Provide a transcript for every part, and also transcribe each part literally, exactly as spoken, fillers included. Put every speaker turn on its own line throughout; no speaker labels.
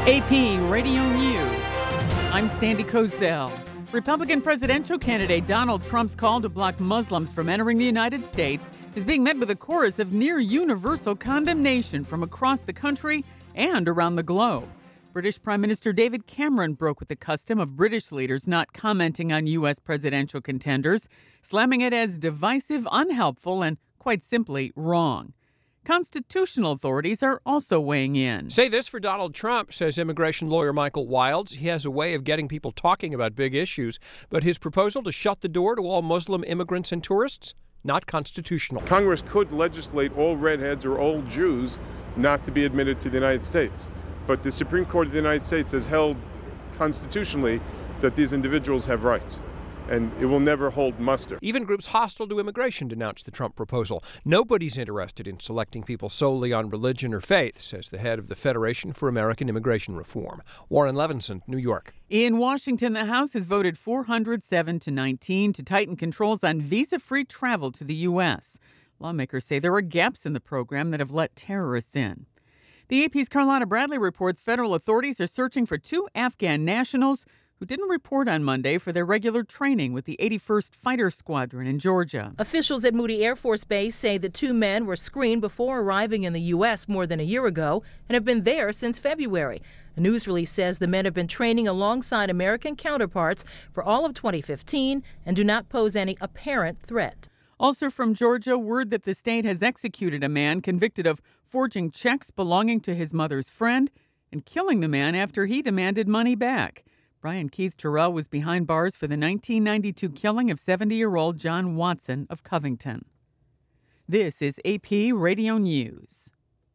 A P Radio News. I'm Sandy Kozel. Republican presidential candidate Donald Trump's call to block Muslims from entering the United States is being met with a chorus of near-universal condemnation from across the country and around the globe. British Prime Minister David Cameron broke with the custom of British leaders not commenting on U S presidential contenders, slamming it as divisive, unhelpful, and quite simply wrong. Constitutional authorities are also weighing in.
Say this for Donald Trump, says immigration lawyer Michael Wilds. He has a way of getting people talking about big issues, but his proposal to shut the door to all Muslim immigrants and tourists, not constitutional.
Congress could legislate all redheads or old Jews not to be admitted to the United States. But the Supreme Court of the United States has held constitutionally that these individuals have rights, and it will never hold muster.
Even groups hostile to immigration denounced the Trump proposal. Nobody's interested in selecting people solely on religion or faith, says the head of the Federation for American Immigration Reform. Warren Levinson, New York.
In Washington, the House has voted four hundred seven to nineteen to tighten controls on visa-free travel to the U S. Lawmakers say there are gaps in the program that have let terrorists in. The A P's Carlotta Bradley reports federal authorities are searching for two Afghan nationals who didn't report on Monday for their regular training with the eighty-first Fighter Squadron in Georgia.
Officials at Moody Air Force Base say the two men were screened before arriving in the U S more than a year ago and have been there since February. A news release says the men have been training alongside American counterparts for all of twenty fifteen and do not pose any apparent threat.
Also from Georgia, word that the state has executed a man convicted of forging checks belonging to his mother's friend and killing the man after he demanded money back. Brian Keith Terrell was behind bars for the nineteen ninety-two killing of seventy-year-old John Watson of Covington. This is A P Radio News.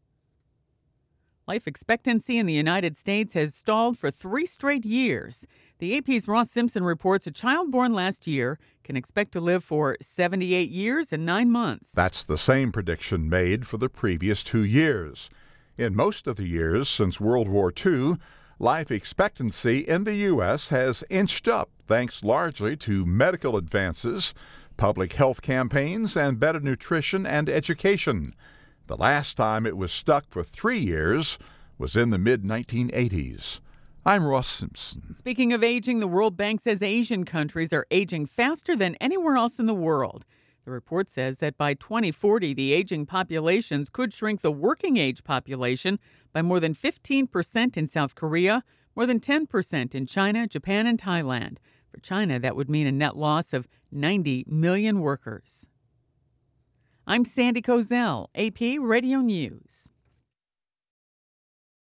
Life expectancy in the United States has stalled for three straight years. The A P's Ross Simpson reports a child born last year can expect to live for seventy-eight years and nine months.
That's the same prediction made for the previous two years. In most of the years since World War Two, life expectancy in the U S has inched up thanks largely to medical advances, public health campaigns, and better nutrition and education. The last time it was stuck for three years was in the mid nineteen eighties. I'm Ross Simpson.
Speaking of aging, the World Bank says Asian countries are aging faster than anywhere else in the world. The report says that by twenty forty, the aging populations could shrink the working age population by more than fifteen percent in South Korea, more than ten percent in China, Japan, and Thailand. For China, that would mean a net loss of ninety million workers. I'm Sandy Kozel, A P Radio News.